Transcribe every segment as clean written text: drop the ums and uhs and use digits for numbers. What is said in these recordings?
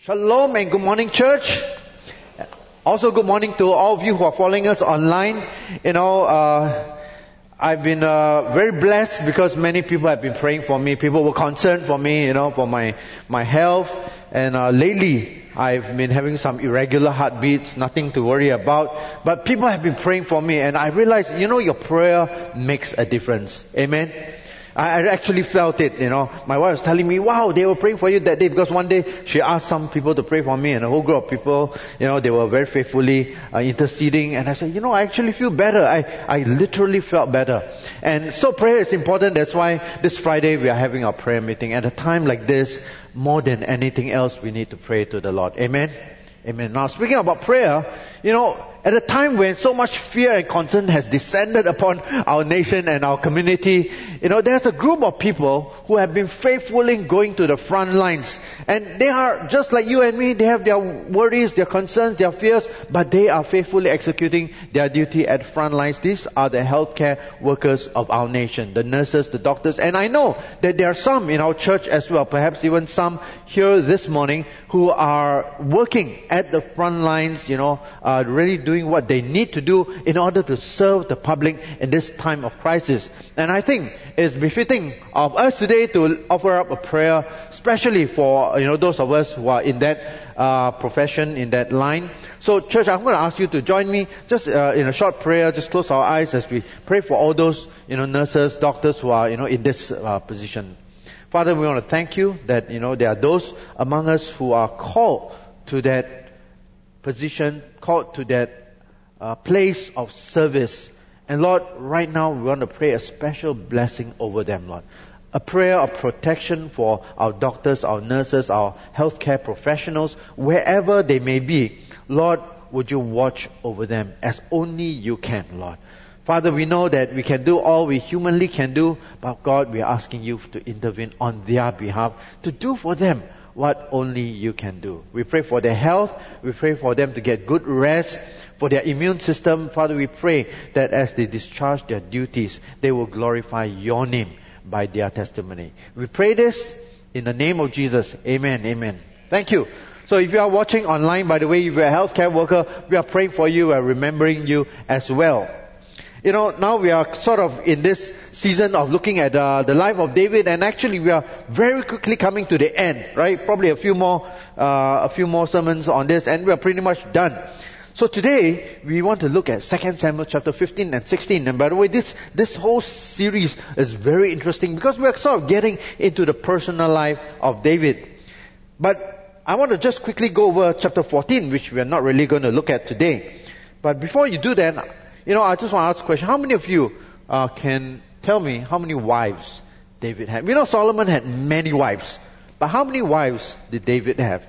Shalom and good morning, church. Also, good morning to all of you who are following us online. I've been very blessed because many people have been praying for me. People were concerned for me, for my health. And lately, I've been having some irregular heartbeats, nothing to worry about. But people have been praying for me, and I realized, your prayer makes a difference. Amen. I actually felt it, My wife was telling me, wow, they were praying for you that day, because one day she asked some people to pray for me, and a whole group of people, they were very faithfully interceding. And I said, I actually feel better. I literally felt better. And so prayer is important. That's why this Friday we are having our prayer meeting. At a time like this, more than anything else, we need to pray to the Lord. Amen? Amen. Now, speaking about prayer, at a time when so much fear and concern has descended upon our nation and our community, there's a group of people who have been faithfully going to the front lines. And they are just like you and me. They have their worries, their concerns, their fears, but they are faithfully executing their duty at front lines. These are the healthcare workers of our nation, the nurses, the doctors. And I know that there are some in our church as well, perhaps even some here this morning, who are working at the front lines, really doing what they need to do in order to serve the public in this time of crisis. And I think it's befitting of us today to offer up a prayer, especially for those of us who are in that profession, in that line. So, church, I'm going to ask you to join me just in a short prayer. Just close our eyes as we pray for all those nurses, doctors who are in this position. Father, we want to thank you that there are those among us who are called to that position, called to that place of service. And Lord, right now we want to pray a special blessing over them, Lord. A prayer of protection for our doctors, our nurses, our healthcare professionals, wherever they may be. Lord, would you watch over them as only you can, Lord. Father, we know that we can do all we humanly can do, but God, we are asking you to intervene on their behalf, to do for them what only you can do. We pray for their health. We pray for them to get good rest, for their immune system. Father, we pray that as they discharge their duties, they will glorify your name by their testimony. We pray this in the name of Jesus. Amen. Amen. Thank you. So if you are watching online, by the way, if you're a healthcare worker, we are praying for you. We are remembering you as well. Now we are sort of in this season of looking at the life of David, and actually we are very quickly coming to the end, right? Probably a few more sermons on this, and we are pretty much done. So today we want to look at 2 Samuel chapter 15 and 16. And by the way, this whole series is very interesting because we are sort of getting into the personal life of David. But I want to just quickly go over chapter 14, which we are not really going to look at today. But before you do that, I just want to ask a question. How many of you can tell me how many wives David had? We know Solomon had many wives. But how many wives did David have?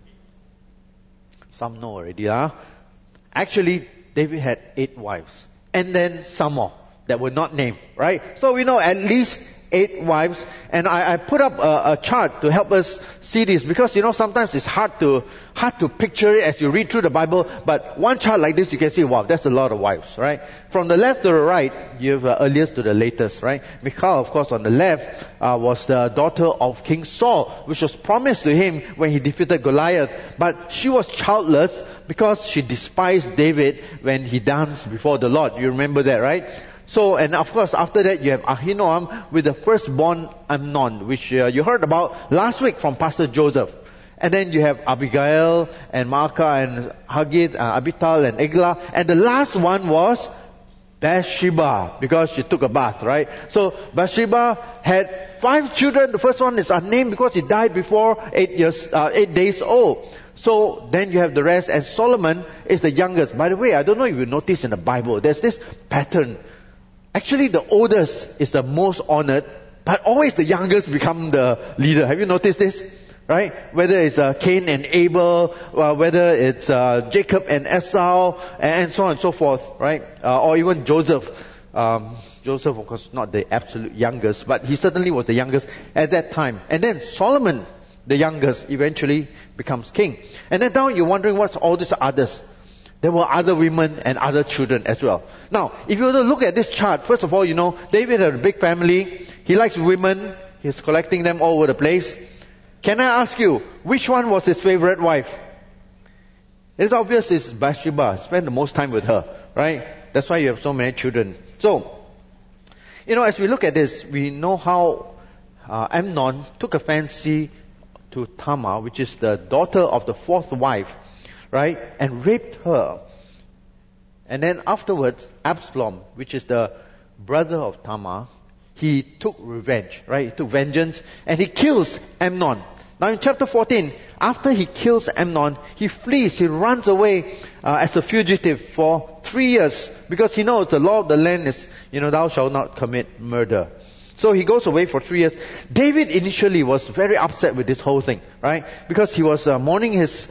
Some know already, huh? Actually, David had 8 wives. And then some more that were not named, right? So we know at least 8 wives. And I put up a chart to help us see this, because sometimes it's hard to picture it as you read through the Bible. But one chart like this, you can see, wow, that's a lot of wives, right? From the left to the right, you have earliest to the latest, right? Michal, of course, on the left was the daughter of King Saul, which was promised to him when he defeated Goliath. But she was childless because she despised David when he danced before the Lord. You remember that, right? So, and of course, after that, you have Ahinoam with the firstborn Amnon, which you heard about last week from Pastor Joseph. And then you have Abigail and Maacah and Haggith, Abital and Eglah. And the last one was Bathsheba, because she took a bath, right? So Bathsheba had 5 children. The first one is unnamed because he died before 8 days old. So then you have the rest, and Solomon is the youngest. By the way, I don't know if you notice in the Bible, there's this pattern. Actually, the oldest is the most honored, but always the youngest become the leader. Have you noticed this? Right? Whether it's Cain and Abel, whether it's Jacob and Esau, and so on and so forth, right? Or even Joseph. Joseph, of course, not the absolute youngest, but he certainly was the youngest at that time. And then Solomon, the youngest, eventually becomes king. And then now you're wondering what's all these others. There were other women and other children as well. Now, if you were to look at this chart, first of all, David had a big family. He likes women. He's collecting them all over the place. Can I ask you, which one was his favorite wife? It's obvious it's Bathsheba. Spend the most time with her, right? That's why you have so many children. So, as we look at this, we know how Amnon took a fancy to Tamar, which is the daughter of the fourth wife, right? And raped her. And then afterwards, Absalom, which is the brother of Tamar, he took revenge, right? He took vengeance and he kills Amnon. Now in chapter 14, after he kills Amnon, he flees, he runs away as a fugitive for 3 years because he knows the law of the land is, thou shalt not commit murder. So he goes away for 3 years. David initially was very upset with this whole thing, right? Because he was mourning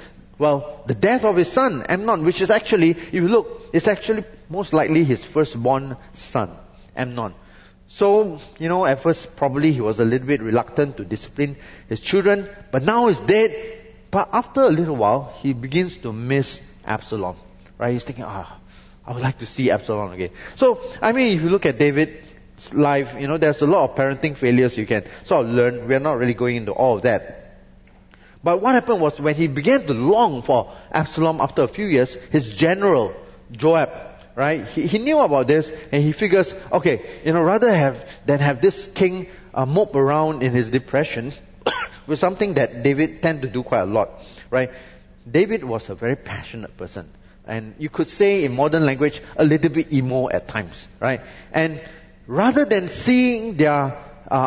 the death of his son, Amnon, which is actually, if you look, it's actually most likely his firstborn son, Amnon. So, at first probably he was a little bit reluctant to discipline his children, but now he's dead. But after a little while, he begins to miss Absalom, right? He's thinking, I would like to see Absalom again. So, if you look at David's life, there's a lot of parenting failures you can sort of learn. We're not really going into all of that. But what happened was when he began to long for Absalom after a few years, his general, Joab, right? He knew about this and he figures, rather than have this king mope around in his depression with something that David tend to do quite a lot, right? David was a very passionate person. And you could say in modern language, a little bit emo at times, right? And rather than seeing their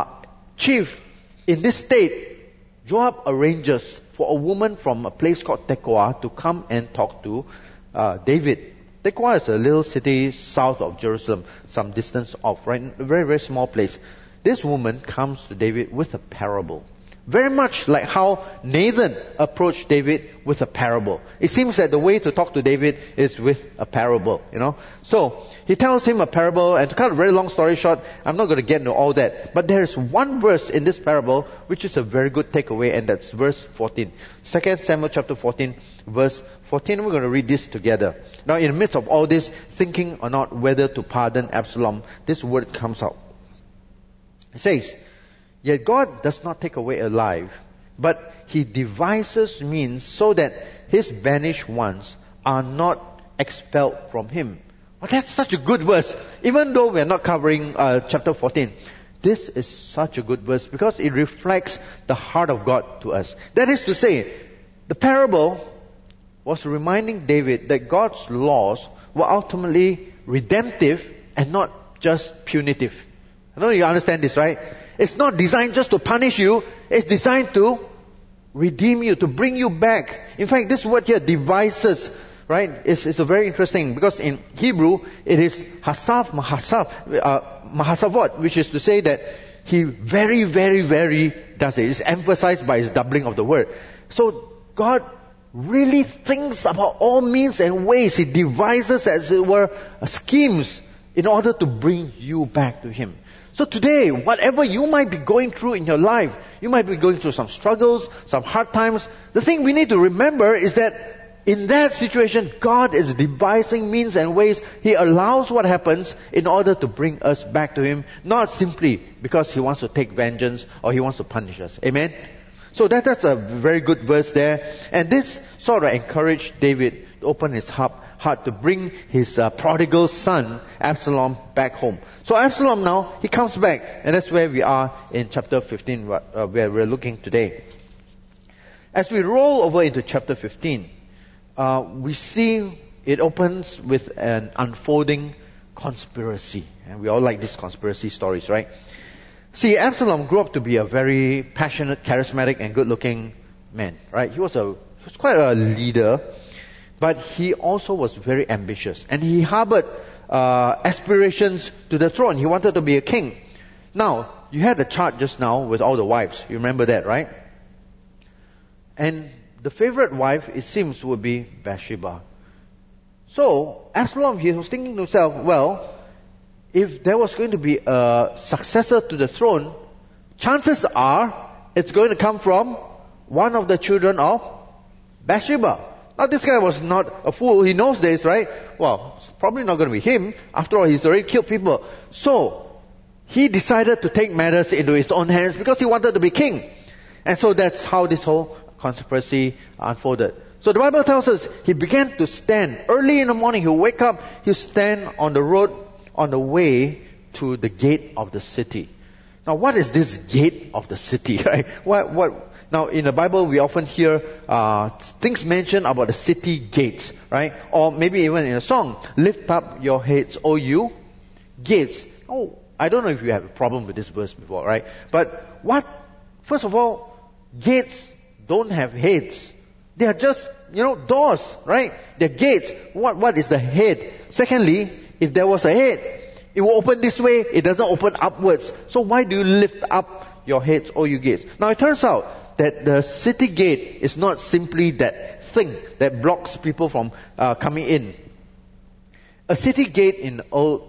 chief in this state, Joab arranges for a woman from a place called Tekoa to come and talk to David. Tekoa is a little city south of Jerusalem, some distance off, right? A very, very small place. This woman comes to David with a parable. Very much like how Nathan approached David with a parable. It seems that the way to talk to David is with a parable, So, he tells him a parable, and to cut a very long story short, I'm not going to get into all that. But there's one verse in this parable which is a very good takeaway, and that's verse 14. 2 Samuel chapter 14, verse 14. We're going to read this together. Now, in the midst of all this, thinking or not whether to pardon Absalom, this word comes out. It says, "Yet God does not take away a life, but He devises means so that His banished ones are not expelled from Him." Well, that's such a good verse. Even though we're not covering chapter 14, this is such a good verse because it reflects the heart of God to us. That is to say, the parable was reminding David that God's laws were ultimately redemptive and not just punitive. I know you understand this, right? It's not designed just to punish you. It's designed to redeem you, to bring you back. In fact, this word here, devices, right, is a very interesting, because in Hebrew, it is mahasavot, which is to say that He very, very, very does it. It's emphasized by His doubling of the word. So, God really thinks about all means and ways. He devises, as it were, schemes in order to bring you back to Him. So today, whatever you might be going through in your life, you might be going through some struggles, some hard times. The thing we need to remember is that in that situation, God is devising means and ways. He allows what happens in order to bring us back to Him, not simply because He wants to take vengeance or He wants to punish us. Amen? So that's a very good verse there. And this sort of encouraged David to open his heart to bring his prodigal son, Absalom, back home. So Absalom now, he comes back. And that's where we are in chapter 15, where we're looking today. As we roll over into chapter 15, we see it opens with an unfolding conspiracy. And we all like these conspiracy stories, right? See, Absalom grew up to be a very passionate, charismatic, and good-looking man, right? He was quite a leader, but he also was very ambitious. And he harbored aspirations to the throne. He wanted to be a king. Now, you had a chart just now with all the wives. You remember that, right? And the favorite wife, it seems, would be Bathsheba. So, Absalom, he was thinking to himself, well, if there was going to be a successor to the throne, chances are it's going to come from one of the children of Bathsheba. Now, this guy was not a fool. He knows this, right? Well, it's probably not going to be him. After all, he's already killed people. So, he decided to take matters into his own hands because he wanted to be king. And so that's how this whole conspiracy unfolded. So the Bible tells us he began to stand. Early in the morning, he'll wake up, he'll stand on the road, on the way to the gate of the city. Now, what is this gate of the city, right? Now, in the Bible, we often hear things mentioned about the city gates, right? Or maybe even in a song, lift up your heads, O you gates. Oh, I don't know if you have a problem with this verse before, right? But first of all, gates don't have heads. They are just, doors, right? They're gates. What is the head? Secondly, if there was a head, it will open this way, it doesn't open upwards. So why do you lift up your heads, O you gates? Now it turns out that the city gate is not simply that thing that blocks people from coming in. A city gate in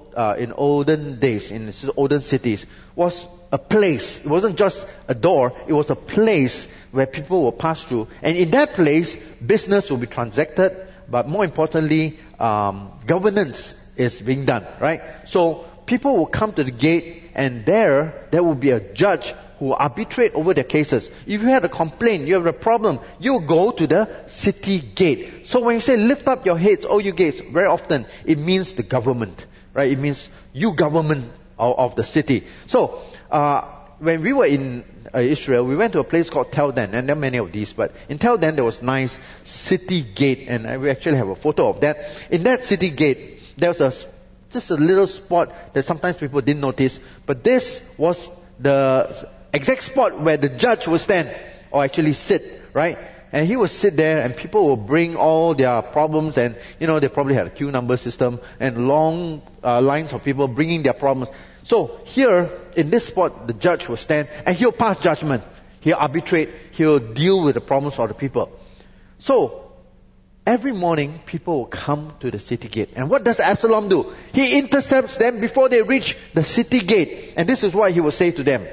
olden days, in olden cities, was a place. It wasn't just a door, it was a place where people will pass through. And in that place, business will be transacted, but more importantly, governance is being done, right? So people will come to the gate, and there will be a judge who will arbitrate over their cases. If you had a complaint, you have a problem, you go to the city gate. So when you say lift up your heads, O you gates, very often it means the government, right? It means you government of the city. So when we were in Israel, we went to a place called Tel Dan, and there are many of these, but in Tel Dan there was nice city gate, and we actually have a photo of that. In that city gate, there was just a little spot that sometimes people didn't notice, but this was the exact spot where the judge would stand, or actually sit, right? And he would sit there, and people will bring all their problems, and they probably had a queue number system and long lines of people bringing their problems. So here in this spot, the judge will stand, and he'll pass judgment, he'll arbitrate, he'll deal with the problems of the people. So every morning, people will come to the city gate. And what does Absalom do? He intercepts them before they reach the city gate. And this is what he will say to them.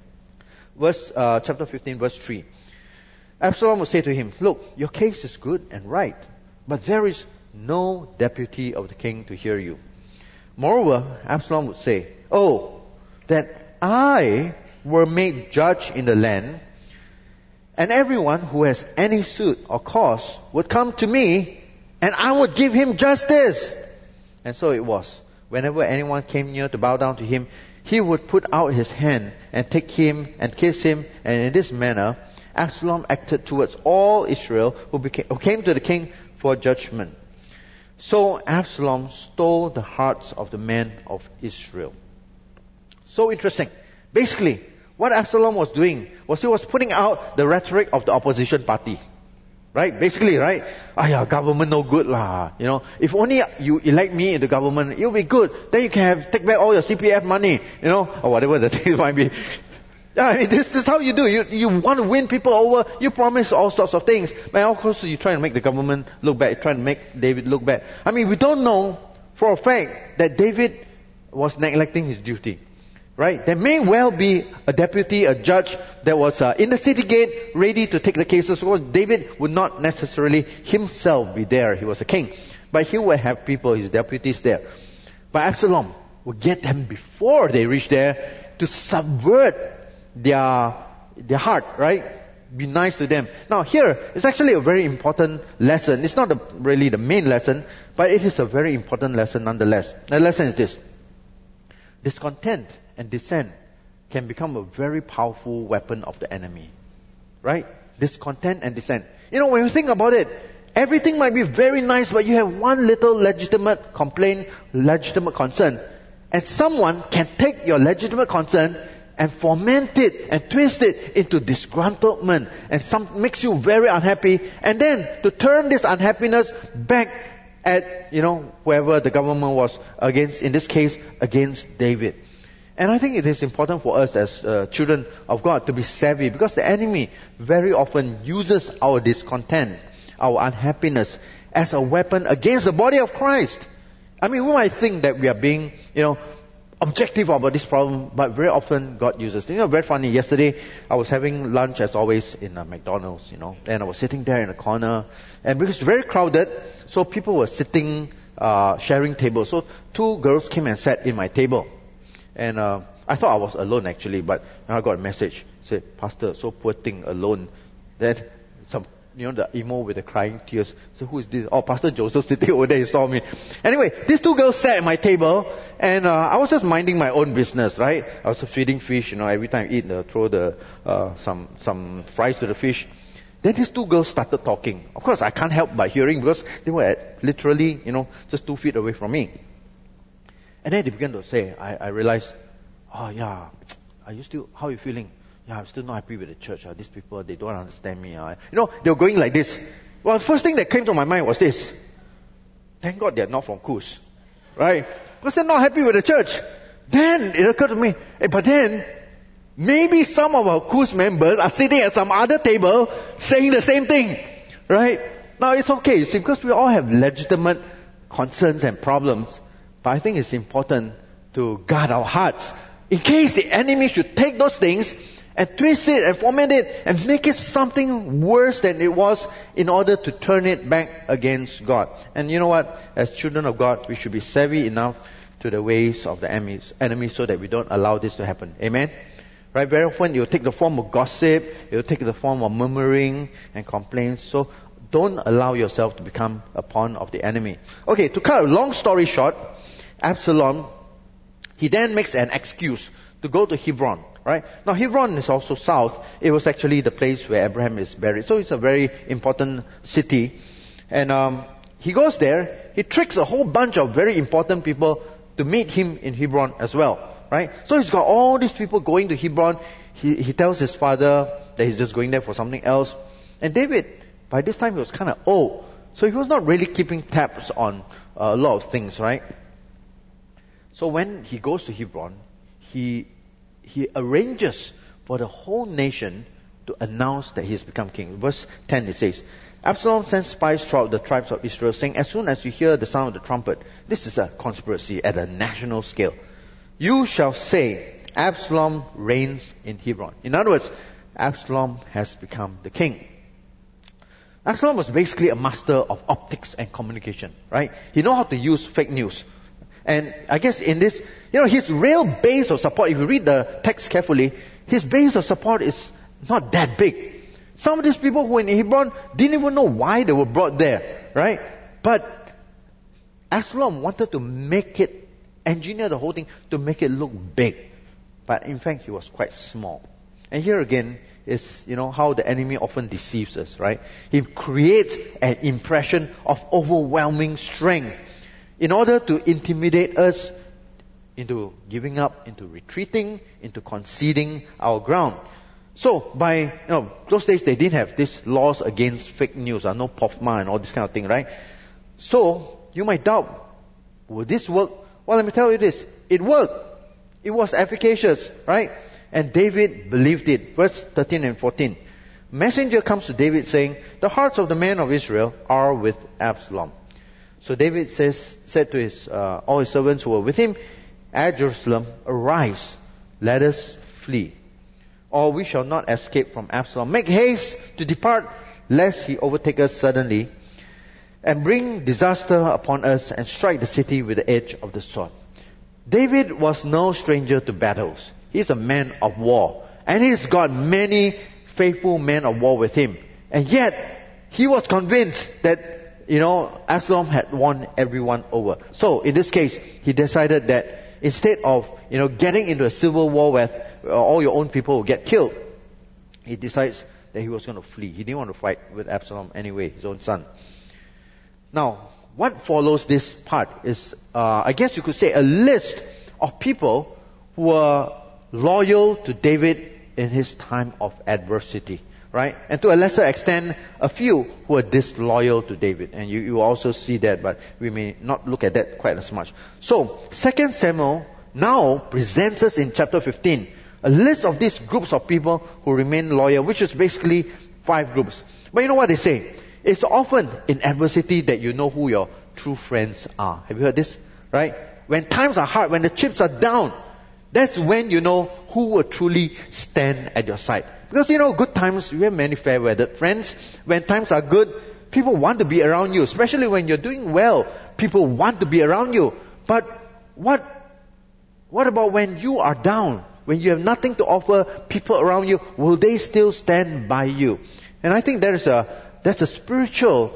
Chapter 15, verse 3. Absalom will say to him, look, your case is good and right, but there is no deputy of the king to hear you. Moreover, Absalom would say, oh, that I were made judge in the land, and everyone who has any suit or cause would come to me, and I would give him justice. And so it was. Whenever anyone came near to bow down to him, he would put out his hand and take him and kiss him. And in this manner, Absalom acted towards all Israel who came to the king for judgment. So Absalom stole the hearts of the men of Israel. So interesting. Basically, what Absalom was doing was he was putting out the rhetoric of the opposition party. Right? Basically, right? Government no good lah. If only you elect me in the government, it'll be good. Then you can take back all your CPF money, or whatever the thing might be. This is how you do. You want to win people over, you promise all sorts of things. But of course, you try to make the government look bad, you try to make David look bad. We don't know for a fact that David was neglecting his duty. Right? There may well be a deputy, a judge that was in the city gate ready to take the cases. Because David would not necessarily himself be there. He was a king. But he would have people, his deputies there. But Absalom would get them before they reach there to subvert their heart, right? Be nice to them. Now here, it's actually a very important lesson. It's not really the main lesson, but it is a very important lesson nonetheless. The lesson is this. Discontent and dissent can become a very powerful weapon of the enemy. Right? Discontent and dissent. When you think about it, everything might be very nice, but you have one little legitimate complaint, legitimate concern. And someone can take your legitimate concern and foment it and twist it into disgruntlement and makes you very unhappy. And then to turn this unhappiness back at, whoever the government was against, in this case, against David. And I think it is important for us as children of God to be savvy, because the enemy very often uses our discontent, our unhappiness as a weapon against the body of Christ. We might think that we are being, objective about this problem, but very often God uses. Very funny. Yesterday, I was having lunch as always in McDonald's, and I was sitting there in a corner, and because it's very crowded, so people were sitting, sharing tables. So two girls came and sat in my table. And I thought I was alone actually, but I got a message. said, Pastor, so poor thing alone. Then some, the emo with the crying tears. So who is this? Oh, Pastor Joseph sitting over there, he saw me. Anyway, these two girls sat at my table, and I was just minding my own business, right? I was feeding fish, every time I eat, throw some fries to the fish. Then these two girls started talking. Of course, I can't help but hearing because they were at literally, just 2 feet away from me. And then they began to say, I realized, oh yeah, how are you feeling? Yeah, I'm still not happy with the church. These people, they don't understand me. They were going like this. Well, the first thing that came to my mind was this. Thank God they're not from Kus. Right? Because they're not happy with the church. Then it occurred to me, but then, maybe some of our Kus members are sitting at some other table saying the same thing. Right? Now it's okay, you see, because we all have legitimate concerns and problems. But I think it's important to guard our hearts in case the enemy should take those things and twist it and format it and make it something worse than it was in order to turn it back against God. And you know what? As children of God, we should be savvy enough to the ways of the enemy so that we don't allow this to happen. Amen? Right? Very often it will take the form of gossip, it will take the form of murmuring and complaints. So don't allow yourself to become a pawn of the enemy. Okay, to cut a long story short, Absalom, he then makes an excuse to go to Hebron. Right? Now Hebron is also south. It was actually the place where Abraham is buried. So it's a very important city. And he goes there. He tricks a whole bunch of very important people to meet him in Hebron as well. Right? So he's got all these people going to Hebron. He tells his father that he's just going there for something else. And David, by this time, he was kind of old. So he was not really keeping tabs on a lot of things, right? So when he goes to Hebron, he arranges for the whole nation to announce that he has become king. Verse 10 it says, Absalom sent spies throughout the tribes of Israel, saying, as soon as you hear the sound of the trumpet, this is a conspiracy at a national scale, you shall say, Absalom reigns in Hebron. In other words, Absalom has become the king. Absalom was basically a master of optics and communication, right? He knew how to use fake news. And I guess in this, his real base of support, if you read the text carefully, his base of support is not that big. Some of these people who were in Hebron didn't even know why they were brought there, right? But Absalom wanted to engineer the whole thing to make it look big. But in fact, he was quite small. And here again is, how the enemy often deceives us, right? He creates an impression of overwhelming strength in order to intimidate us into giving up, into retreating, into conceding our ground. So by, those days they didn't have these laws against fake news, no POFMA and all this kind of thing, right? So you might doubt, will this work? Well, let me tell you this. It worked. It was efficacious, right? And David believed it. Verse 13 and 14. Messenger comes to David saying, the hearts of the men of Israel are with Absalom. So David said to all his servants who were with him at Jerusalem, arise, let us flee, or we shall not escape from Absalom. Make haste to depart, lest he overtake us suddenly, and bring disaster upon us, and strike the city with the edge of the sword. David was no stranger to battles. He's a man of war, and he's got many faithful men of war with him. And yet, he was convinced that Absalom had won everyone over. So, in this case, he decided that instead of, getting into a civil war where all your own people will get killed, he decides that he was going to flee. He didn't want to fight with Absalom anyway, his own son. Now, what follows this part is, I guess you could say, a list of people who were loyal to David in his time of adversity. Right? And to a lesser extent, a few who are disloyal to David. And you also see that, but we may not look at that quite as much. So, 2 Samuel now presents us in chapter 15 a list of these groups of people who remain loyal, which is basically 5 groups. But you know what they say? It's often in adversity that you know who your true friends are. Have you heard this? Right? When times are hard, when the chips are down, that's when you know who will truly stand at your side. Because good times, we have many fair-weathered friends. When times are good, people want to be around you. Especially when you're doing well, people want to be around you. But what about when you are down? when you have nothing to offer people around you, will they still stand by you? And I think that's a spiritual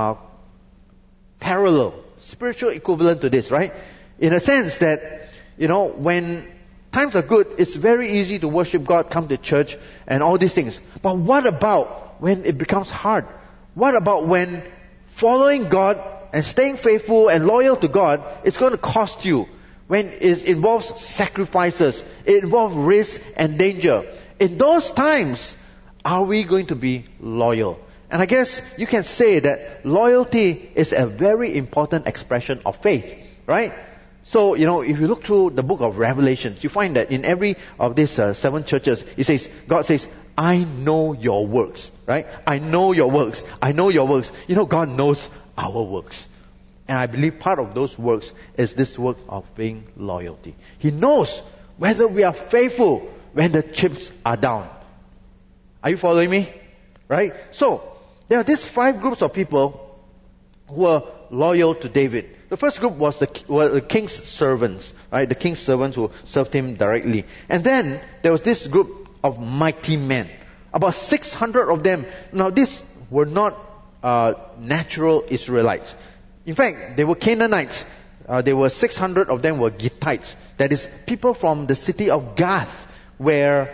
parallel, spiritual equivalent to this, right? In a sense that, when times are good, it's very easy to worship God, come to church, and all these things. But what about when it becomes hard? What about when following God and staying faithful and loyal to God, it's going to cost you? When it involves sacrifices, it involves risk and danger. In those times, are we going to be loyal? And I guess you can say that loyalty is a very important expression of faith, right? So, if you look through the book of Revelation, you find that in every of these 7 churches, God says, I know your works, right? I know your works. I know your works. God knows our works. And I believe part of those works is this work of being loyalty. He knows whether we are faithful when the chips are down. Are you following me? Right? So, there are these 5 groups of people who are loyal to David. The first group was the king's servants, right? The king's servants who served him directly. And then there was this group of mighty men. About 600 of them. Now, these were not natural Israelites. In fact, they were Canaanites. There were 600 of them were Gittites. That is, people from the city of Gath, where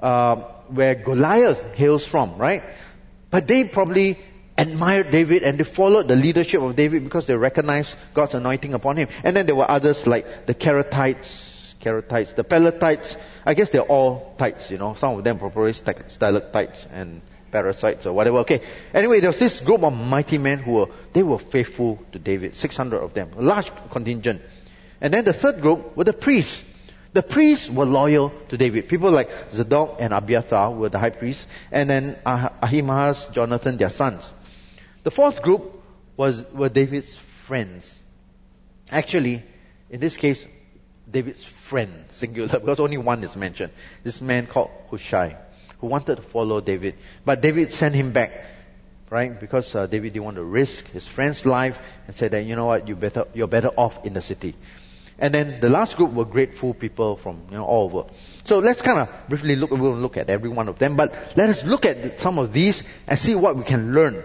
Goliath hails from, right? But they probably admired David and they followed the leadership of David because they recognized God's anointing upon him. And then there were others like the Karatites, the Pelatites. I guess they're all tites, Some of them probably stalactites and parasites or whatever. Okay. Anyway, there was this group of mighty men who were faithful to David. 600 of them. A large contingent. And then the third group were the priests. The priests were loyal to David. People like Zadok and Abiathar were the high priests. And then Ahimaaz, Jonathan, their sons. The fourth group were David's friends. Actually, in this case, David's friend, singular, because only one is mentioned. This man called Hushai, who wanted to follow David. But David sent him back, right? Because David didn't want to risk his friend's life and said that, you're better off in the city. And then the last group were grateful people from all over. So let's kind of briefly look at every one of them. But let us look at some of these and see what we can learn.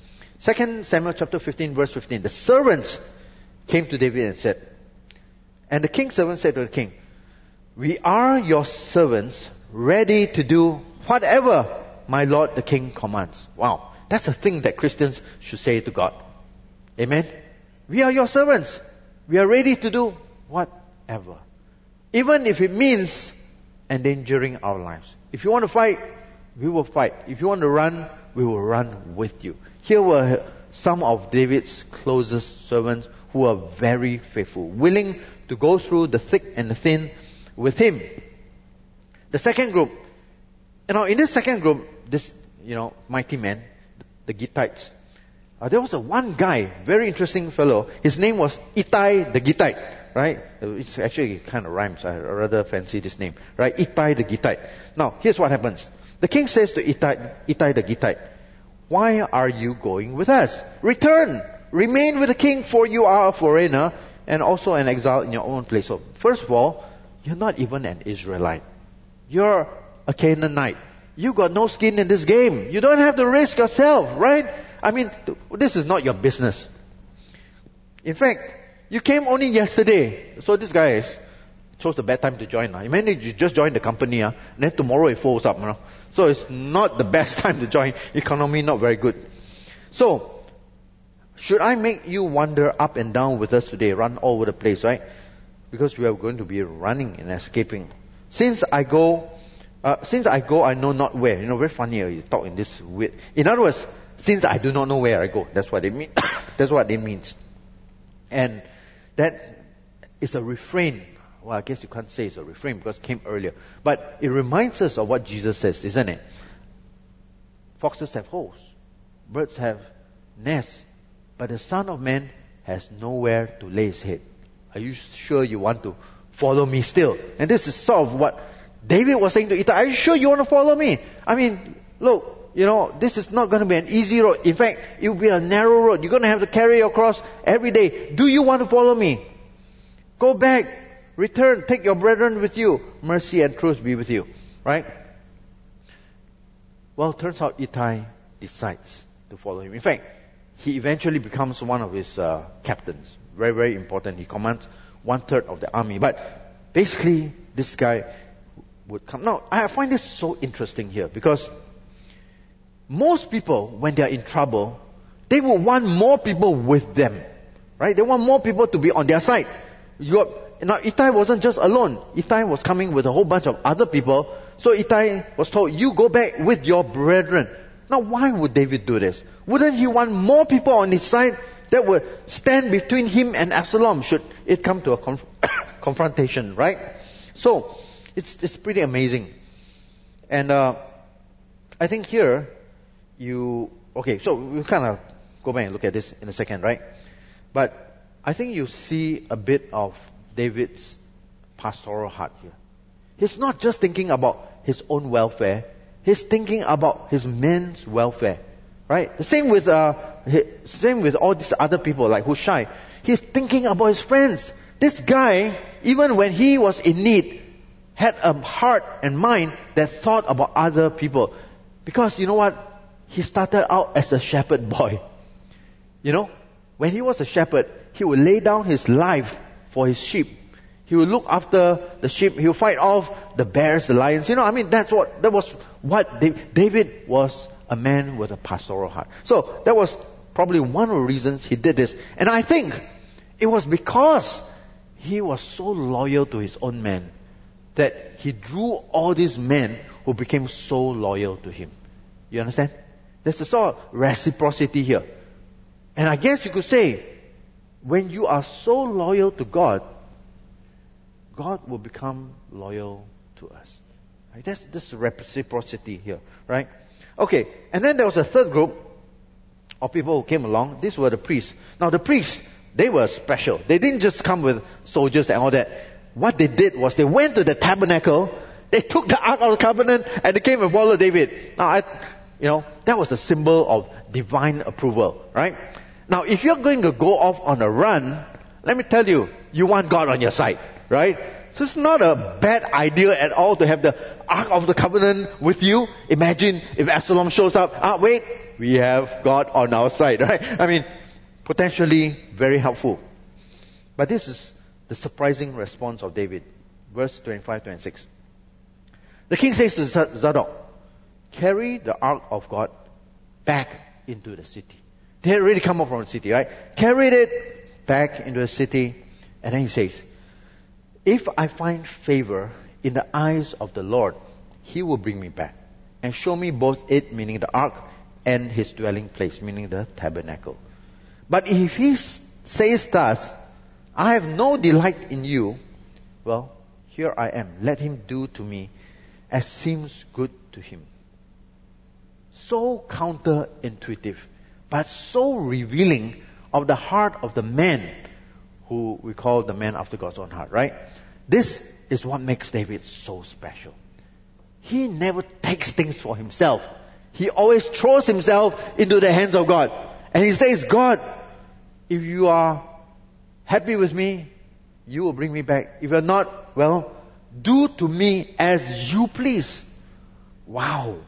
2 Samuel chapter 15 verse 15. The servants came to David and said, and the king's servant said to the king, we are your servants, ready to do whatever my lord the king commands. Wow. That's a thing that Christians should say to God. Amen? We are your servants. We are ready to do whatever. Even if it means endangering our lives. If you want to fight, we will fight. If you want to run, we will run with you. Here were some of David's closest servants who were very faithful, willing to go through the thick and the thin with him. The second group, in this second group, this, mighty men, the Gittites, there was one guy, very interesting fellow. His name was Ittai the Gittite, right? It's actually kind of rhymes. I rather fancy this name, right? Ittai the Gittite. Now, here's what happens. The king says to Ittai the Gittite, why are you going with us? Return! Remain with the king, for you are a foreigner and also an exile in your own place. So, first of all, you're not even an Israelite. You're a Canaanite. You got no skin in this game. You don't have to risk yourself, right? I mean, this is not your business. In fact, you came only yesterday. So this guy chose the bad time to join. Imagine you just joined the company, and then tomorrow it falls up. So it's not the best time to join. Economy not very good. So, should I make you wander up and down with us today, run all over the place, right? Because we are going to be running and escaping. Since I go, I know not where. Very funny. You talk in this weird. In other words, since I do not know where I go. That's what it means. That's what it means. And that is a refrain. Well, I guess you can't say it's a refrain because it came earlier. But it reminds us of what Jesus says, isn't it? Foxes have holes. Birds have nests. But the Son of Man has nowhere to lay his head. Are you sure you want to follow me still? And this is sort of what David was saying to Ittai. Are you sure you want to follow me? I mean, look, this is not going to be an easy road. In fact, it will be a narrow road. You're going to have to carry your cross every day. Do you want to follow me? Go back Return, take your brethren with you. Mercy and truth be with you. Right? Well, turns out Ittai decides to follow him. In fact, he eventually becomes one of his captains. Very, very important. He commands 1/3 of the army. But basically, this guy would come. Now, I find this so interesting here because most people, when they are in trouble, they will want more people with them. Right? They want more people to be on their side. Now, Ittai wasn't just alone. Ittai was coming with a whole bunch of other people. So Ittai was told, you go back with your brethren. Now, why would David do this? Wouldn't he want more people on his side that would stand between him and Absalom should it come to a confrontation, right? So, it's pretty amazing. And I think here, so we'll kind of go back and look at this in a second, right? But I think you see a bit of David's pastoral heart here. He's not just thinking about his own welfare. He's thinking about his men's welfare, right? The same with all these other people like Hushai. He's thinking about his friends. This guy, even when he was in need, had a heart and mind that thought about other people. Because you know what? He started out as a shepherd boy. You know, when he was a shepherd, he would lay down his life for his sheep. He would look after the sheep. He would fight off the bears, the lions. You know, that was what David was, a man with a pastoral heart. So that was probably one of the reasons he did this. And I think it was because he was so loyal to his own men that he drew all these men who became so loyal to him. You understand? There's a sort of reciprocity here. And I guess you could say, when you are so loyal to God, God will become loyal to us. Right? That's this reciprocity here, right? Okay, and then there was a third group of people who came along. These were the priests. Now the priests, they were special. They didn't just come with soldiers and all that. What they did was they went to the tabernacle, they took the Ark of the Covenant, and they came and followed David. Now, that was a symbol of divine approval, right? Now, if you're going to go off on a run, let me tell you, you want God on your side, right? So it's not a bad idea at all to have the Ark of the Covenant with you. Imagine if Absalom shows up. Wait, we have God on our side, right? Potentially very helpful. But this is the surprising response of David. Verse 25-26. The king says to Zadok, carry the Ark of God back into the city. They had already come up from the city, right? Carried it back into the city. And then he says, if I find favor in the eyes of the Lord, He will bring me back and show me both it, meaning the ark, and His dwelling place, meaning the tabernacle. But if He says thus, I have no delight in you, well, here I am. Let Him do to me as seems good to Him. So counterintuitive, but so revealing of the heart of the man who we call the man after God's own heart, right? This is what makes David so special. He never takes things for himself. He always throws himself into the hands of God. And he says, God, if you are happy with me, you will bring me back. If you're not, well, do to me as you please. Wow.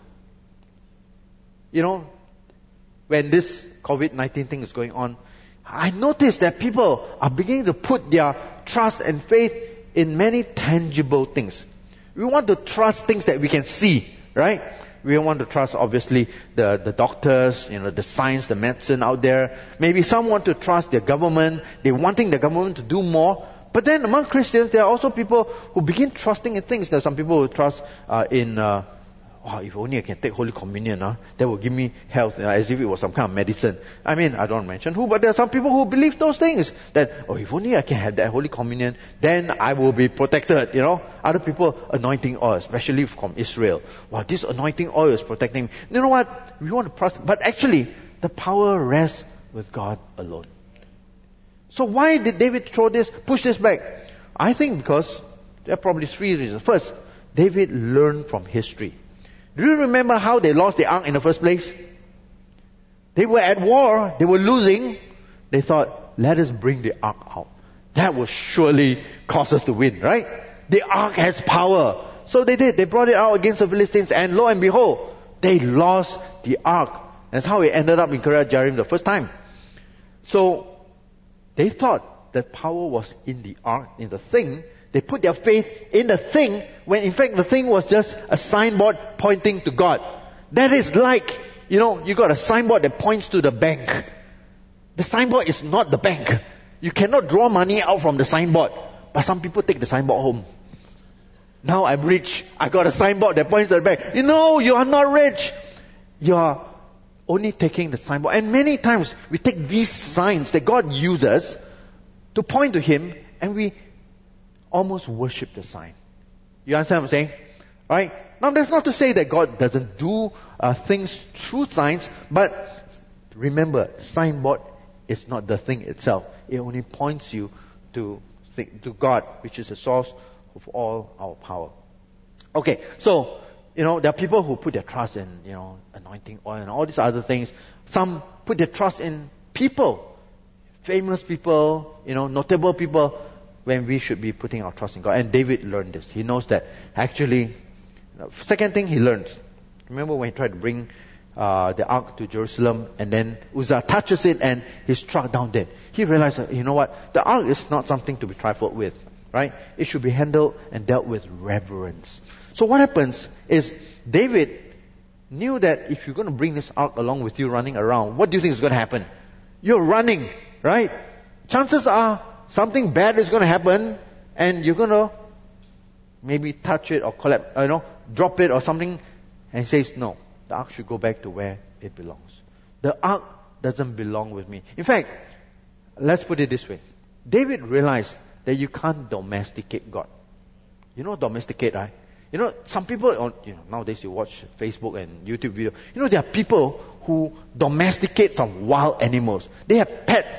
When this COVID-19 thing is going on, I noticed that people are beginning to put their trust and faith in many tangible things. We want to trust things that we can see, right? We don't want to trust, obviously, the doctors, the science, the medicine out there. Maybe some want to trust their government. They're wanting the government to do more. But then among Christians, there are also people who begin trusting in things. There are some people who trust if only I can take Holy Communion, that will give me health, as if it was some kind of medicine. I don't want to mention who, but there are some people who believe those things. That, if only I can have that Holy Communion, then I will be protected, Other people, anointing oil, especially from Israel. Wow, this anointing oil is protecting me. You know what? We want to trust, but actually, the power rests with God alone. So why did David push this back? I think because there are probably three reasons. First, David learned from history. Do you remember how they lost the ark in the first place? They were at war. They were losing. They thought, let us bring the ark out. that will surely cause us to win, right? The ark has power. So they did. They brought it out against the Philistines, and lo and behold, they lost the ark. That's how it ended up in Kiriath Jearim the first time. So they thought that power was in the ark, in the thing. They put their faith in the thing, when in fact the thing was just a signboard pointing to God. That is like, you got a signboard that points to the bank. The signboard is not the bank. You cannot draw money out from the signboard. But some people take the signboard home. Now I'm rich. I got a signboard that points to the bank. You are not rich. You are only taking the signboard. And many times we take these signs that God uses to point to Him, and we almost worship the sign. You understand what I'm saying? Right? Now that's not to say that God doesn't do things through signs, but remember, signboard is not the thing itself. It only points you to God, which is the source of all our power. Okay, so, there are people who put their trust in, anointing oil and all these other things. Some put their trust in people, famous people, notable people, when we should be putting our trust in God. And David learned this. He knows that actually, second thing he learned. Remember when he tried to bring the ark to Jerusalem, and then Uzzah touches it and he's struck down dead. He realized that, the ark is not something to be trifled with, right? It should be handled and dealt with reverence. So what happens is David knew that if you're going to bring this ark along with you running around, what do you think is going to happen? You're running, right? Chances are something bad is going to happen, and you're going to maybe touch it or drop it or something. And he says, no, the ark should go back to where it belongs. The ark doesn't belong with me. In fact, let's put it this way. David realized that you can't domesticate God. Domesticate, right? Some people, nowadays you watch Facebook and YouTube video. There are people who domesticate some wild animals. They have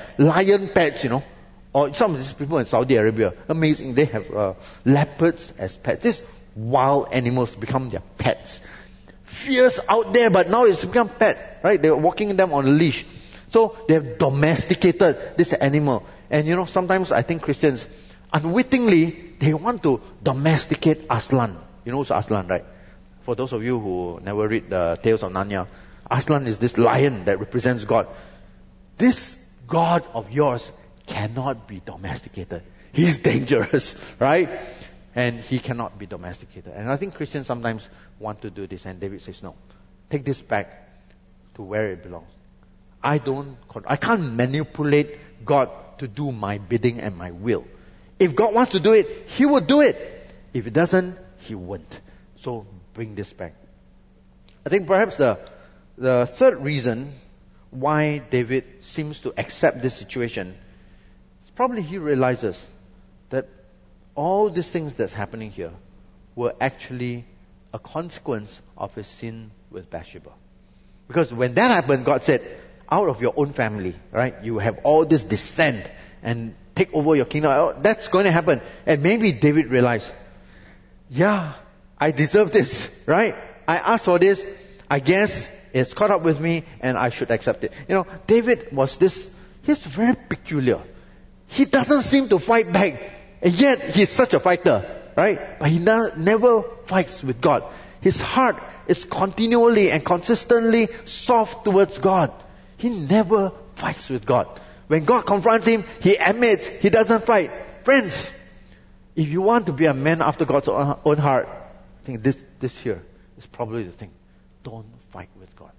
lion pets, Or some of these people in Saudi Arabia, amazing, they have leopards as pets. These wild animals become their pets. Fierce out there, but now it's become pet, right? They're walking them on a leash. So they have domesticated this animal. And sometimes I think Christians, unwittingly, they want to domesticate Aslan. You know who's Aslan, right? For those of you who never read the Tales of Narnia, Aslan is this lion that represents God. This God of yours cannot be domesticated. He's dangerous, right? And he cannot be domesticated. And I think Christians sometimes want to do this, and David says, no, take this back to where it belongs. I can't manipulate God to do my bidding and my will. If God wants to do it, He will do it. If He doesn't, He won't. So bring this back. I think perhaps the third reason why David seems to accept this situation, probably he realizes that all these things that's happening here were actually a consequence of his sin with Bathsheba. Because when that happened, God said, out of your own family, right, you have all this descent and take over your kingdom. Oh, that's going to happen. And maybe David realized, yeah, I deserve this, right? I asked for this. I guess it's caught up with me and I should accept it. David he's very peculiar. He doesn't seem to fight back. And yet, he's such a fighter, right? But he never fights with God. His heart is continually and consistently soft towards God. He never fights with God. When God confronts him, he admits he doesn't fight. Friends, if you want to be a man after God's own heart, I think this here is probably the thing. Don't fight with God.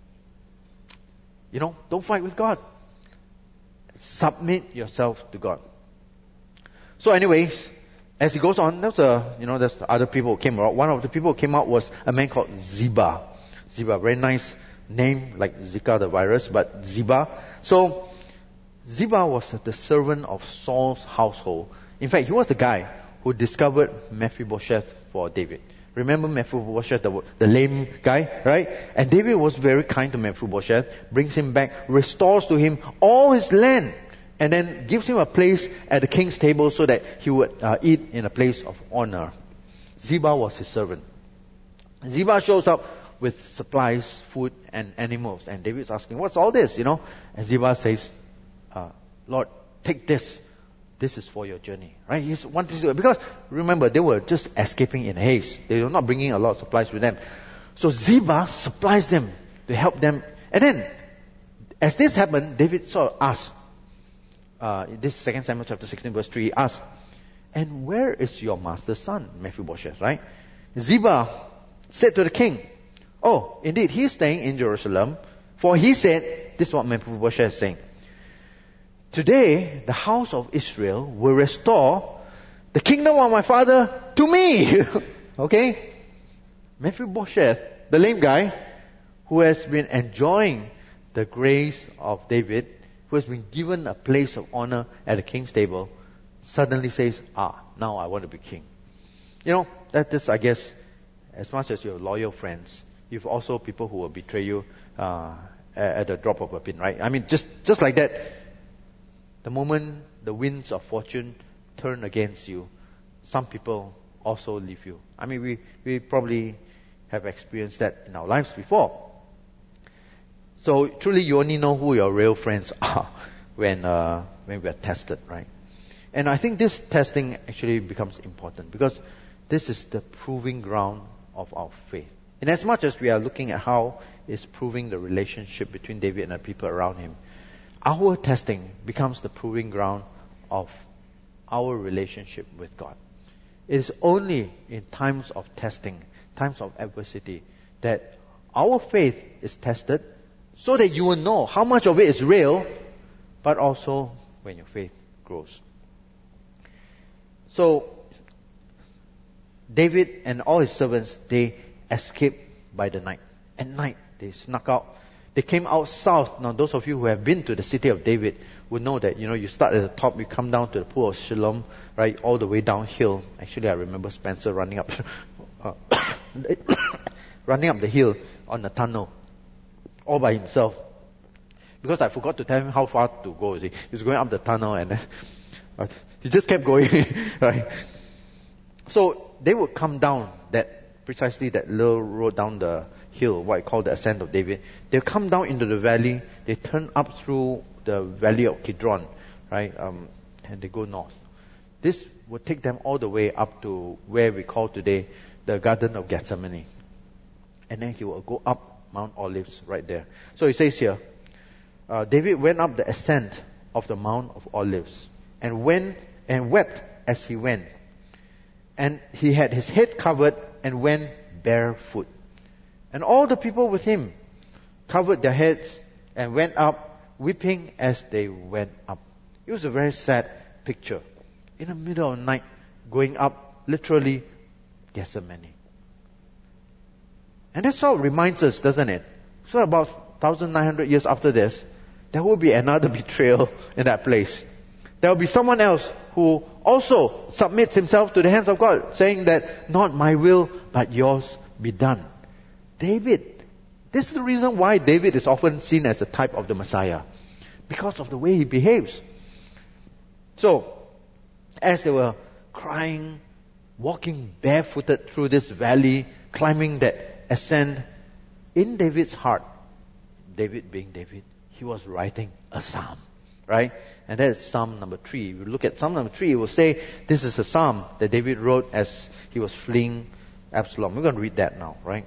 Don't fight with God. Submit yourself to God. So anyways, as he goes on, there's other people who came out. One of the people who came out was a man called Ziba. Ziba, very nice name, like Zika the virus, but Ziba. So, Ziba was the servant of Saul's household. In fact, he was the guy who discovered Mephibosheth for David. Remember Mephibosheth, the lame guy, right? And David was very kind to Mephibosheth, brings him back, restores to him all his land, and then gives him a place at the king's table so that he would eat in a place of honor. Ziba was his servant. Ziba shows up with supplies, food, and animals. And David's asking, what's all this, And Ziba says, Lord, take this. this is for your journey, right? He wanted to do it. Because, remember, they were just escaping in haste. They were not bringing a lot of supplies with them. So Ziba supplies them to help them. And then, as this happened, David sort of asked, this is 2 Samuel chapter 16 verse 3, he asked, and where is your master's son, Mephibosheth, right? Ziba said to the king, oh, indeed, he is staying in Jerusalem. For he said, this is what Mephibosheth is saying, today, the house of Israel will restore the kingdom of my father to me. Okay? Mephibosheth, the lame guy, who has been enjoying the grace of David, who has been given a place of honor at the king's table, suddenly says, now I want to be king. You know, that is, I guess, as much as you have loyal friends, you've also people who will betray you at the drop of a pin, right? I mean, just like that, the moment the winds of fortune turn against you, some people also leave you. I mean, we probably have experienced that in our lives before. So truly, you only know who your real friends are when we are tested, right? And I think this testing actually becomes important because this is the proving ground of our faith. In as much as we are looking at how it's proving the relationship between David and the people around him, our testing becomes the proving ground of our relationship with God. It is only in times of testing, times of adversity, that our faith is tested so that you will know how much of it is real, but also when your faith grows. So, David and all his servants, they escaped by the night. At night, they snuck out. They came out south. Now, those of you who have been to the city of David would know that, you start at the top, you come down to the pool of Siloam, right, all the way downhill. Actually, I remember Spencer running up the hill on the tunnel, all by himself. Because I forgot to tell him how far to go, He was going up the tunnel and then he just kept going, right? So, they would come down precisely that little road down the hill, what I call the ascent of David. They'll come down into the valley, they turn up through the valley of Kidron, right? And they go north. This will take them all the way up to where we call today the Garden of Gethsemane. And then he will go up Mount Olives right there. So it says here, David went up the ascent of the Mount of Olives and went and wept as he went. And he had his head covered and went barefoot. And all the people with him covered their heads and went up, weeping as they went up. It was a very sad picture. In the middle of the night, going up, literally, Gethsemane. And that's how it reminds us, doesn't it? So about 1,900 years after this, there will be another betrayal in that place. There will be someone else who also submits himself to the hands of God, saying that, not my will, but yours be done. David. This is the reason why David is often seen as a type of the Messiah. Because of the way he behaves. So, as they were crying, walking barefooted through this valley, climbing that ascent, in David's heart, David being David, he was writing a psalm. Right? And that is Psalm number 3. If you look at Psalm number 3, it will say this is a psalm that David wrote as he was fleeing Absalom. We're going to read that now, right?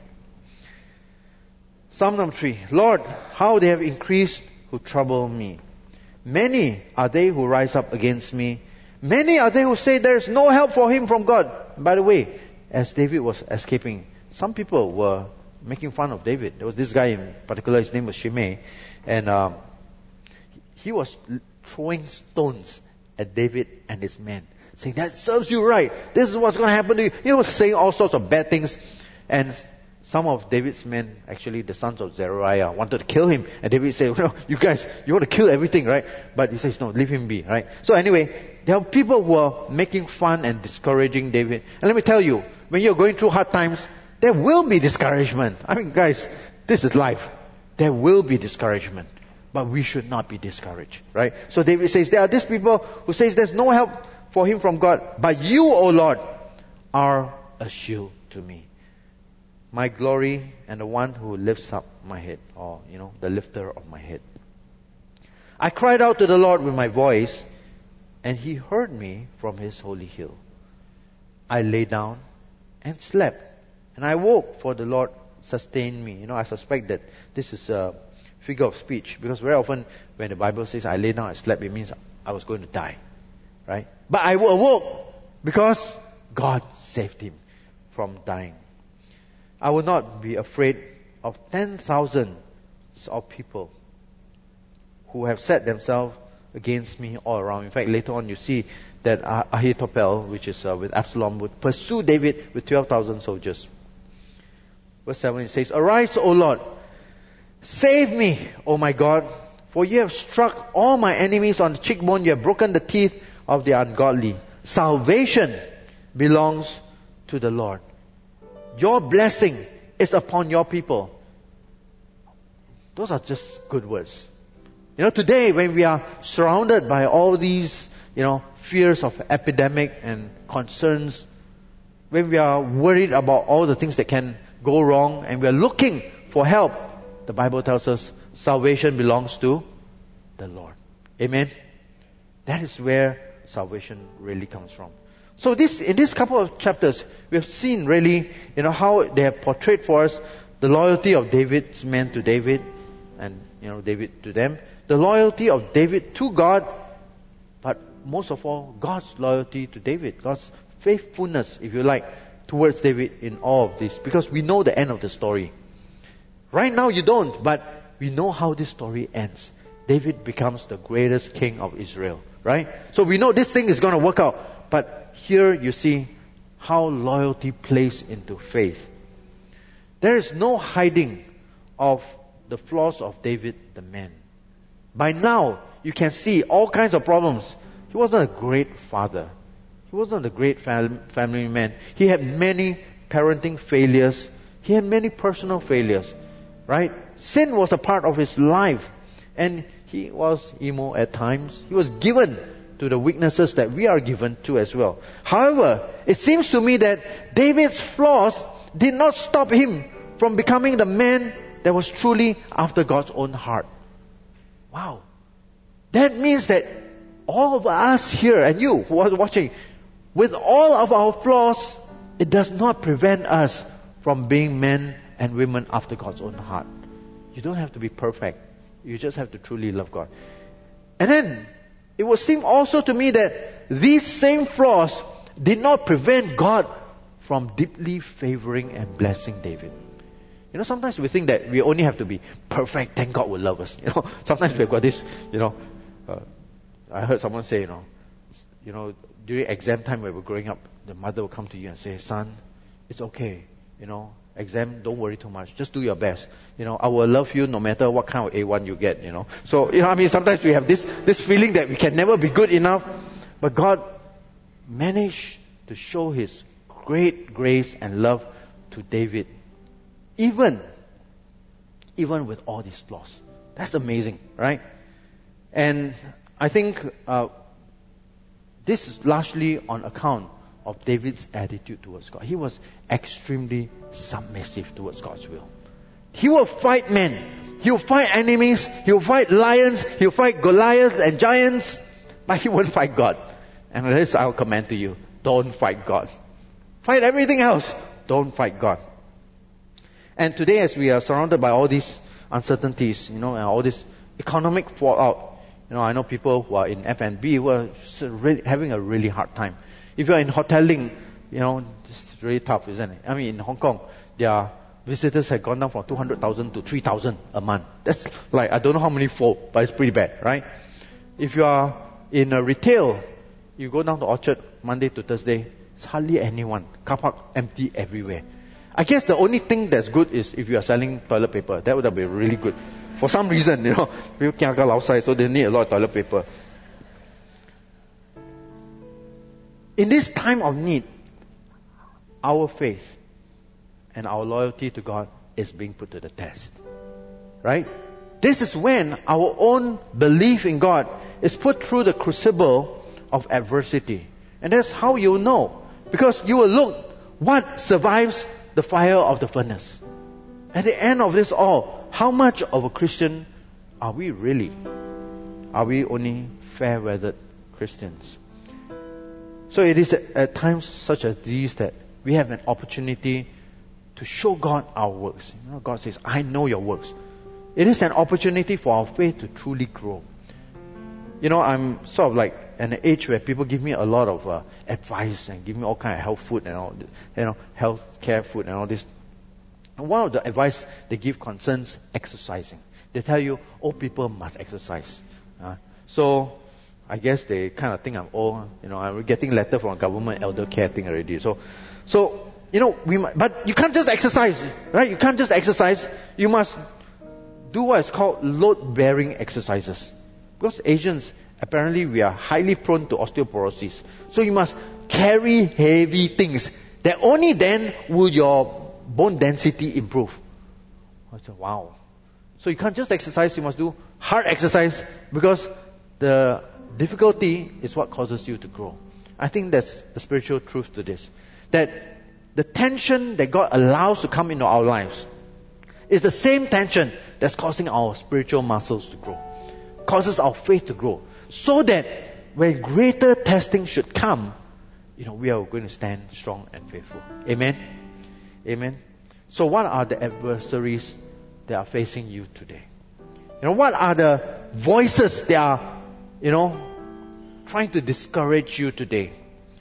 Psalm number 3. Lord, how they have increased who trouble me. Many are they who rise up against me. Many are they who say there is no help for him from God. And by the way, as David was escaping, some people were making fun of David. There was this guy in particular, his name was Shimei. And he was throwing stones at David and his men, saying, that serves you right. This is what's going to happen to you. He was saying all sorts of bad things. And some of David's men, actually the sons of Zeruiah, wanted to kill him. And David said, well, you guys, you want to kill everything, right? But he says, no, leave him be, right? So anyway, there are people who are making fun and discouraging David. And let me tell you, when you're going through hard times, there will be discouragement. I mean, guys, this is life. There will be discouragement. But we should not be discouraged, right? So David says, there are these people who says there's no help for him from God. But you, O Lord, are a shield to me. My glory and the one who lifts up my head. Or, the lifter of my head. I cried out to the Lord with my voice. and He heard me from His holy hill. I lay down and slept, and I woke, for the Lord sustained me. I suspect that this is a figure of speech, because very often when the Bible says I lay down, I slept, it means I was going to die, right? But I awoke because God saved him from dying. I will not be afraid of 10,000 of people who have set themselves against me all around. In fact, later on you see that Ahithophel, which is with Absalom, would pursue David with 12,000 soldiers. Verse 7, it says, Arise, O Lord, save me, O my God, for you have struck all my enemies on the cheekbone, you have broken the teeth of the ungodly. Salvation belongs to the Lord. Your blessing is upon your people. Those are just good words. Today when we are surrounded by all these, fears of epidemic and concerns, when we are worried about all the things that can go wrong and we are looking for help, the Bible tells us salvation belongs to the Lord. Amen? That is where salvation really comes from. So in this couple of chapters, we have seen really, how they have portrayed for us the loyalty of David's men to David, and, David to them. The loyalty of David to God, but most of all, God's loyalty to David. God's faithfulness, if you like, towards David in all of this. Because we know the end of the story. Right now you don't, but we know how this story ends. David becomes the greatest king of Israel, right? So we know this thing is going to work out. But here you see how loyalty plays into faith. There is no hiding of the flaws of David the man. By now, you can see all kinds of problems. He wasn't a great father. He wasn't a great family man. He had many parenting failures. He had many personal failures, right? Sin was a part of his life. And he was emo at times. He was given to the weaknesses that we are given to as well. However, it seems to me that David's flaws did not stop him from becoming the man that was truly after God's own heart. Wow. That means that all of us here and you who are watching, with all of our flaws, it does not prevent us from being men and women after God's own heart. You don't have to be perfect. You just have to truly love God. And then, it would seem also to me that these same flaws did not prevent God from deeply favoring and blessing David. Sometimes we think that we only have to be perfect, then God will love us. Sometimes we've got this, I heard someone say, during exam time when we're growing up, the mother will come to you and say, son, it's okay. Exam, don't worry too much. Just do your best. I will love you no matter what kind of A1 you get, So, sometimes we have this feeling that we can never be good enough. But God managed to show His great grace and love to David. Even with all these flaws. That's amazing, right? And I think this is largely on account of David's attitude towards God. He was extremely submissive towards God's will. He will fight men. He will fight enemies. He will fight lions. He will fight Goliaths and giants. But he won't fight God. And this I'll commend to you. Don't fight God. Fight everything else. Don't fight God. And today, as we are surrounded by all these uncertainties, and all this economic fallout, I know people who are in F&B who are really having a really hard time. If you're in hoteling, it's really tough, isn't it? In Hong Kong, their visitors have gone down from 200,000 to 3,000 a month. That's like, I don't know how many fold, but it's pretty bad, right? If you are in a retail, you go down to Orchard Monday to Thursday, it's hardly anyone. Car park empty everywhere. I guess the only thing that's good is if you are selling toilet paper. That would be really good. For some reason, people can't go outside, so they need a lot of toilet paper. In this time of need, our faith and our loyalty to God is being put to the test. Right? This is when our own belief in God is put through the crucible of adversity. And that's how you'll know. Because you will look what survives the fire of the furnace. At the end of this all, how much of a Christian are we really? Are we only fair-weathered Christians. So it is at times such as these that we have an opportunity to show God our works. God says, I know your works. It is an opportunity for our faith to truly grow. I'm sort of like at an age where people give me a lot of advice and give me all kind of health food and all, health care food and all this. And one of the advice they give concerns exercising. They tell you, old people must exercise. So I guess they kind of think I'm old. I'm getting letter from a government elder care thing already. So but you can't just exercise, right? You can't just exercise. You must do what is called load-bearing exercises. Because Asians, apparently we are highly prone to osteoporosis. So you must carry heavy things. That only then will your bone density improve. I said, wow. So you can't just exercise, you must do hard exercise, because the difficulty is what causes you to grow. I think that's the spiritual truth to this. That the tension that God allows to come into our lives is the same tension that's causing our spiritual muscles to grow. Causes our faith to grow. So that when greater testing should come, we are going to stand strong and faithful. Amen? Amen? So what are the adversaries that are facing you today? What are the voices that are, trying to discourage you today?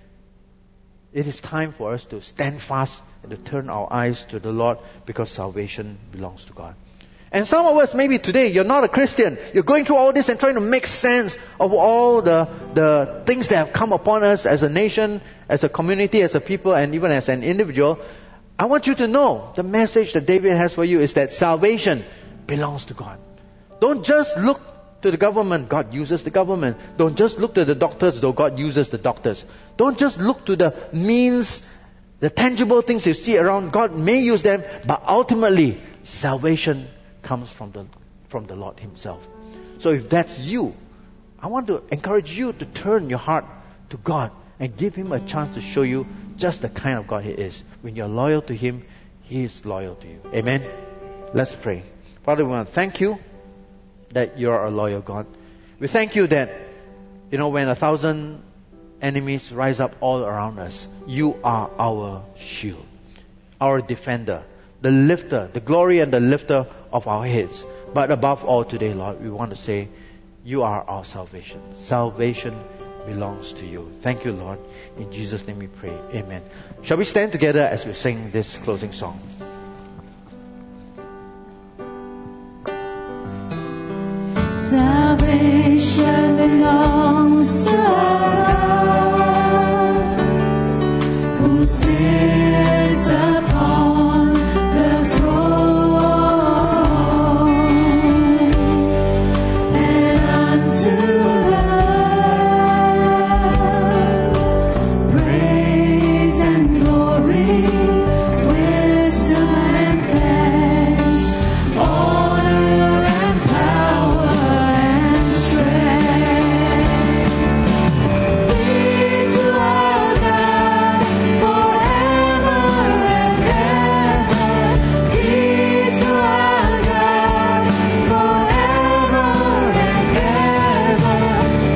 It is time for us to stand fast and to turn our eyes to the Lord, because salvation belongs to God. And some of us, maybe today, you're not a Christian. You're going through all this and trying to make sense of all the things that have come upon us as a nation, as a community, as a people, and even as an individual. I want you to know the message that David has for you is that salvation belongs to God. Don't just look to the government. God uses the government. Don't just look to the doctors, though God uses the doctors. Don't just look to the means, the tangible things you see around. God may use them, but ultimately, salvation comes from the Lord Himself. So if that's you, I want to encourage you to turn your heart to God and give Him a chance to show you just the kind of God He is. When you're loyal to Him, He is loyal to you. Amen? Let's pray. Father, we want to thank You that You are a loyal God. We thank You that, when 1,000 enemies rise up all around us, You are our shield, our defender, the lifter, the glory and the lifter of our heads. But above all today, Lord, we want to say, You are our salvation. Salvation belongs to You. Thank You, Lord. In Jesus' name we pray. Amen. Shall we stand together as we sing this closing song? Salvation belongs to our God, who sits upon the throne, and unto the praise and glory, wisdom and thanks, honor and power and strength be to our God forever and ever. Be to our God forever and ever.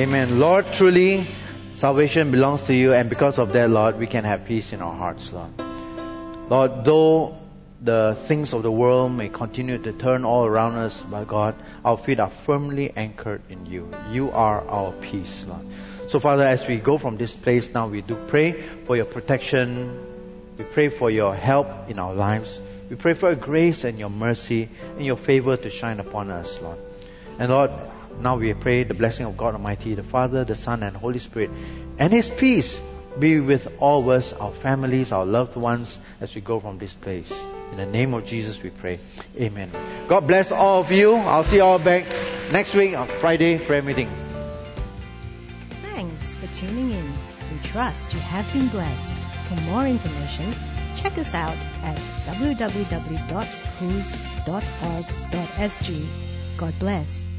Amen. Lord, truly, salvation belongs to you, and because of that, Lord, we can have peace in our hearts, Lord. Lord, though the things of the world may continue to turn all around us, but God, our feet are firmly anchored in you. You are our peace, Lord. So, Father, as we go from this place now, we do pray for your protection. We pray for your help in our lives. We pray for your grace and your mercy and your favor to shine upon us, Lord. And Lord, now we pray the blessing of God Almighty, the Father, the Son, and Holy Spirit, and His peace be with all of us, our families, our loved ones, as we go from this place. In the name of Jesus we pray. Amen. God bless all of you. I'll see you all back next week on Friday prayer meeting. Thanks for tuning in. We trust you have been blessed. For more information, check us out at www.whos.org.sg. God bless.